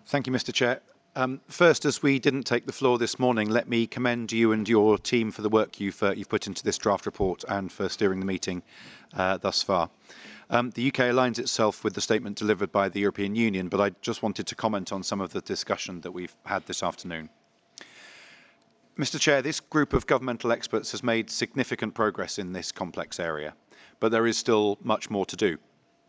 Thank you, Mr. Chair. First, as we didn't take the floor this morning, let me commend you and your team for the work you've put into this draft report and for steering the meeting thus far. The UK aligns itself with the statement delivered by the European Union, but I just wanted to comment on some of the discussion that we've had this afternoon. Mr. Chair, this group of governmental experts has made significant progress in this complex area, but there is still much more to do.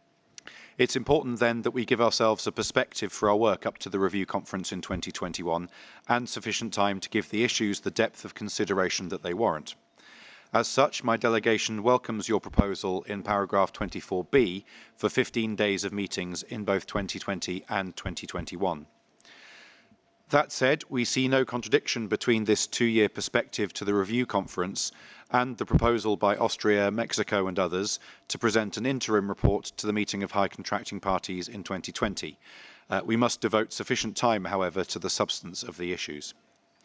It's important then that we give ourselves a perspective for our work up to the review conference in 2021 and sufficient time to give the issues the depth of consideration that they warrant. As such, my delegation welcomes your proposal in paragraph 24B for 15 days of meetings in both 2020 and 2021. That said, we see no contradiction between this two-year perspective to the review conference and the proposal by Austria, Mexico and others to present an interim report to the meeting of high contracting parties in 2020. We must devote sufficient time, however, to the substance of the issues.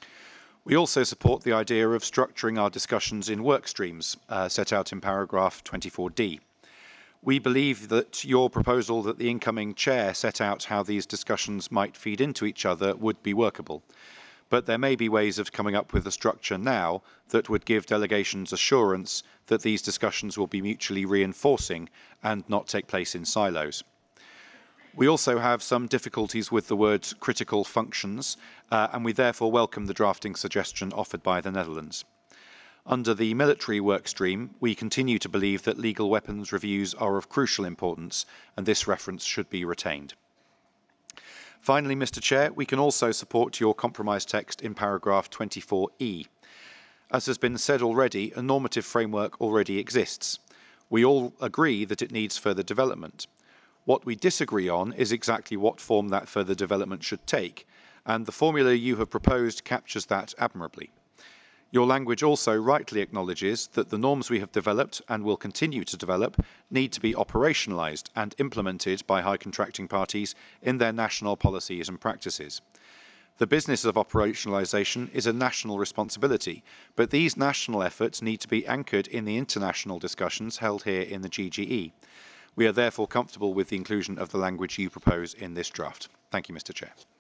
We also support the idea of structuring our discussions in work streams set out in paragraph 24D. We believe that your proposal that the incoming chair set out how these discussions might feed into each other would be workable. But there may be ways of coming up with a structure now that would give delegations assurance that these discussions will be mutually reinforcing and not take place in silos. We also have some difficulties with the word critical functions, and we therefore welcome the drafting suggestion offered by the Netherlands. Under the military work stream, we continue to believe that legal weapons reviews are of crucial importance, and this reference should be retained. Finally, Mr. Chair, we can also support your compromise text in paragraph 24E. As has been said already, a normative framework already exists. We all agree that it needs further development. What we disagree on is exactly what form that further development should take, and the formula you have proposed captures that admirably. Your language also rightly acknowledges that the norms we have developed and will continue to develop need to be operationalised and implemented by high contracting parties in their national policies and practices. The business of operationalisation is a national responsibility, but these national efforts need to be anchored in the international discussions held here in the GGE. We are therefore comfortable with the inclusion of the language you propose in this draft. Thank you, Mr. Chair.